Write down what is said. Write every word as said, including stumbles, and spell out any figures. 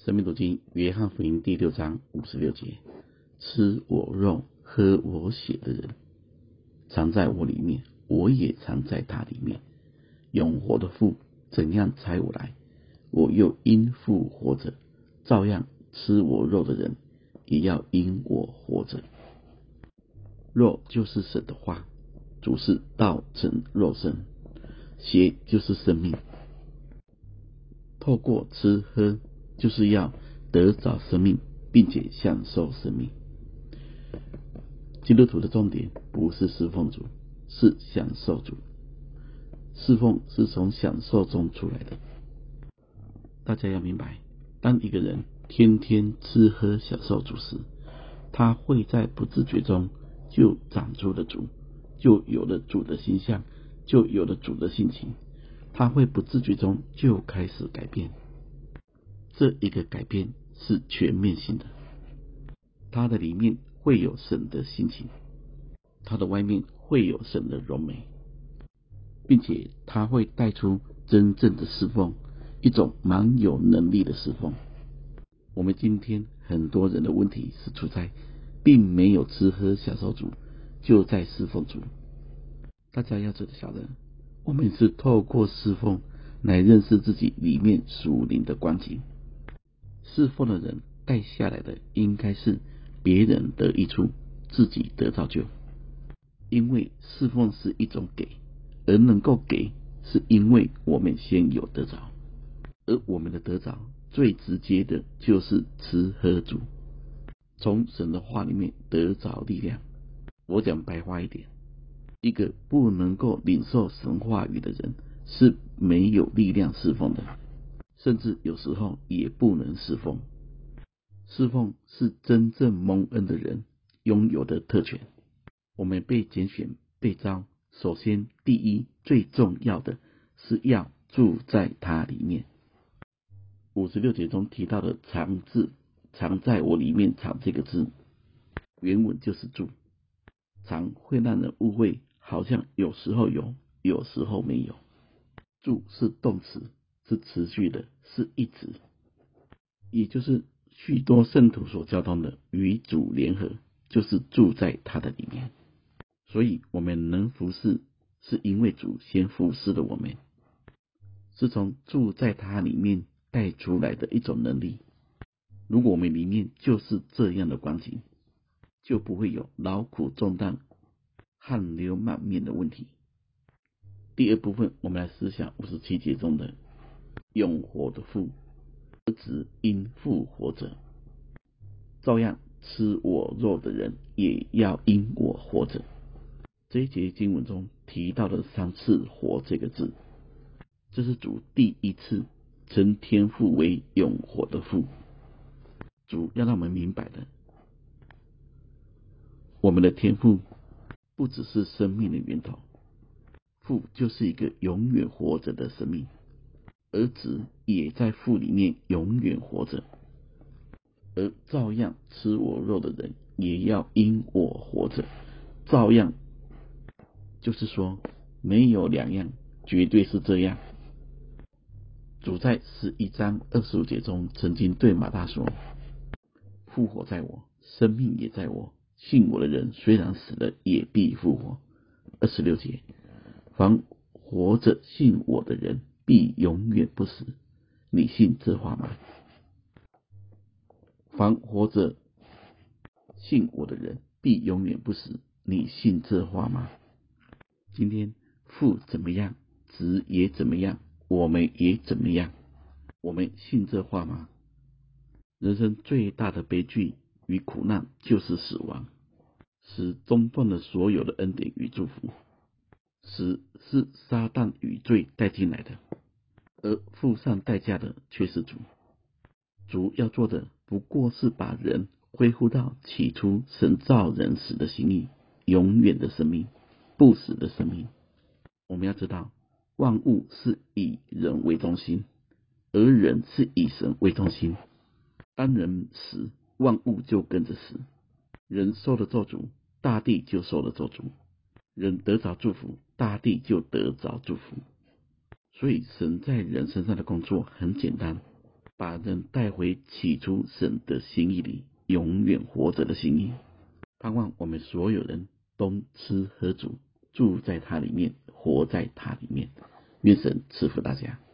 生命读经约翰福音第六章五十六节，吃我肉喝我血的人藏在我里面，我也藏在他里面。永活的父怎样差我来，我又因父活着，照样吃我肉的人也要因我活着。肉就是神的话，主是道成肉身，血就是生命。透过吃喝，就是要得着生命，并且享受生命。基督徒的重点不是侍奉主，是享受主。侍奉是从享受中出来的。大家要明白，当一个人天天吃喝享受主时，他会在不自觉中就长出了主，就有了主的形象，就有了主的性情。他会不自觉中就开始改变。这一个改变是全面性的，他的里面会有神的性情，他的外面会有神的荣美，并且他会带出真正的侍奉，一种蛮有能力的侍奉。我们今天很多人的问题是出在并没有吃喝享受主，就在侍奉主。大家要知道晓得，我们是透过侍奉来认识自己里面属灵的光景。侍奉的人带下来的应该是别人得益处，自己得造就。因为侍奉是一种给，而能够给是因为我们先有得着，而我们的得着最直接的就是吃喝主，从神的话里面得着力量。我讲白话一点，一个不能够领受神话语的人是没有力量侍奉的，甚至有时候也不能侍奉。侍奉是真正蒙恩的人拥有的特权。我们被拣选被召，首先第一最重要的是要住在他里面。五十六节中提到的藏字，藏在我里面，藏这个字原文就是住。藏会让人误会，好像有时候有，有时候没有。住是动词，是持续的，是一直，也就是许多圣徒所教导的与主联合，就是住在他的里面。所以我们能服侍，是因为主先服侍了我们，是从住在他里面带出来的一种能力。如果我们里面就是这样的光景，就不会有劳苦重担、汗流满面的问题。第二部分，我们来思想五十七节中的永活的父，儿子因父活着，照样吃我肉的人也要因我活着。这一节经文中提到了三次活这个字，这是主第一次称天父为永活的父。主要让我们明白的，我们的天父不只是生命的源头，父就是一个永远活着的生命，儿子也在父里面永远活着，而照样吃我肉的人也要因我活着。照样就是说没有两样，绝对是这样。主在十一章二十五节中曾经对马大说，复活在我，生命也在我，信我的人虽然死了也必复活。二十六节，凡活着信我的人必永远不死，你信这话吗？凡活着信我的人必永远不死，你信这话吗？今天父怎么样，子也怎么样，我们也怎么样，我们信这话吗？人生最大的悲剧与苦难就是死亡，死中断了所有的恩典与祝福。死是撒旦与罪带进来的，而付上代价的却是主。主要做的不过是把人恢复到起初神造人时的心意，永远的生命，不死的生命。我们要知道，万物是以人为中心，而人是以神为中心。当人死，万物就跟着死。人受了咒诅，大地就受了咒诅；人得着祝福，大地就得着祝福。所以神在人身上的工作很简单， 把人带回起初神的心意里，永远活着的心意。盼望我们所有人都吃喝主，住在他里面，活在他里面。愿神赐福大家。